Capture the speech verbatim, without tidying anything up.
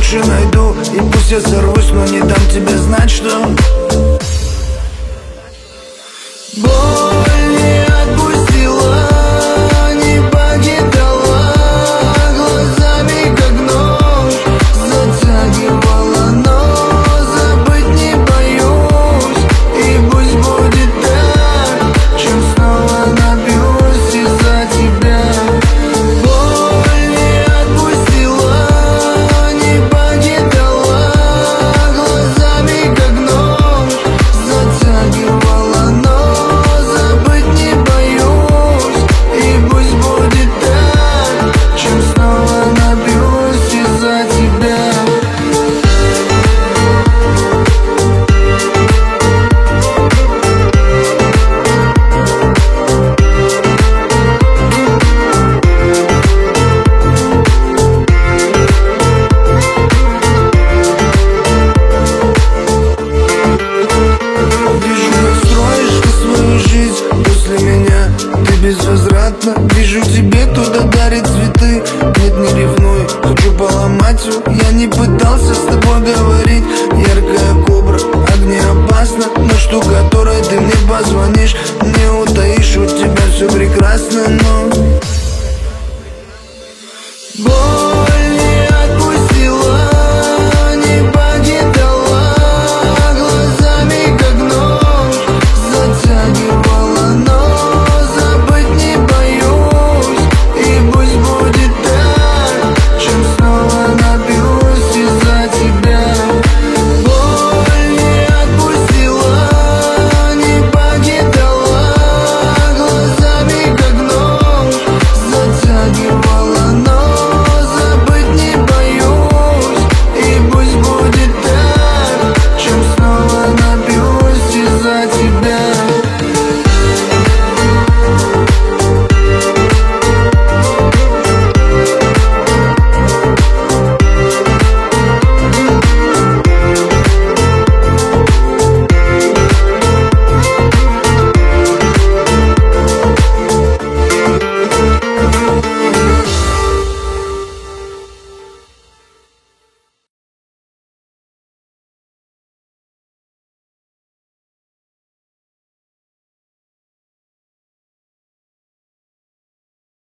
лучше найду. И пусть я сорвусь, но не дам тебе знать, что боль не отпустила, не покидала, глазами как нож затягивала, но забыть не боюсь. И пусть будет так, чем снова набьюсь из-за тебя. Боль не отпустила, не покидала, глазами как нож затягивала, но забыть не боюсь. И пусть будет так, чем снова набьюсь из-за тебя. Вижу, как строишь ты свою жизнь после меня. Ты безвозвратно, вижу, тебе туда дарит цветы. Нет, не ревнуй, хочу поломать всё. Я не пытался с тобой говорить. Яркая кобра, огнеопасна, но штукатурой ты мне позвонишь. Не утаишь, у тебя все прекрасно, но боль